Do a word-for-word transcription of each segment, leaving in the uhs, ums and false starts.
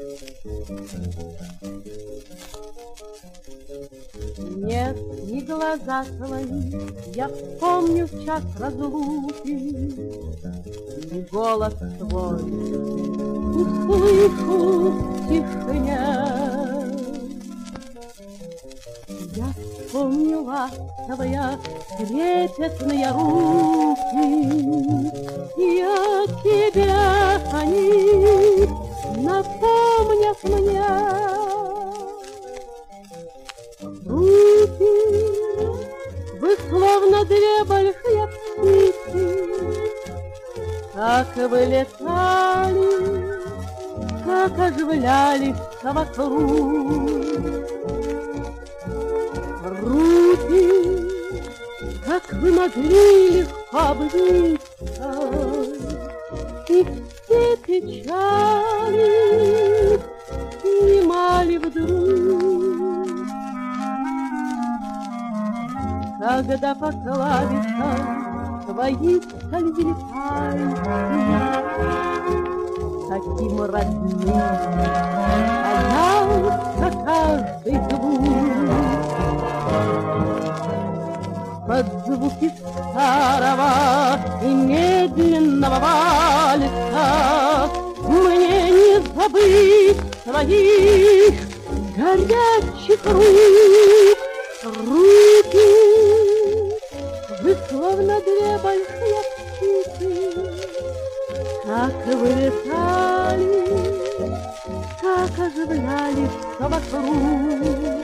Нет, не глаза твои, я помню в час разлуки, не голос твой услышу в тишине. Я помню ласковые трепетные руки, я тебя они напомнят мне. Руки, вы словно две большие птицы, как вы летали, как оживлялись вокруг. Руки, как вы могли легко обвиться, и все печали снимали вдруг. Когда по клавишам твои скользили пальцы, таким родным казался каждый звук. Под звуки старого и медленного вальса мне не забыть твоих горячих рук. Руки, вы словно две большие птицы, как вы летали, как оживлялись вокруг.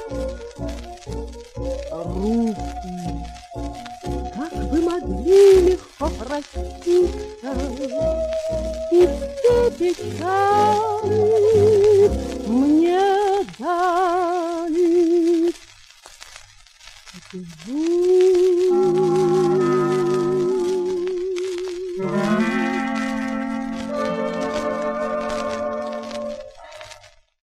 Руки, как вы могли легко проститься, и все печали мне дали звук.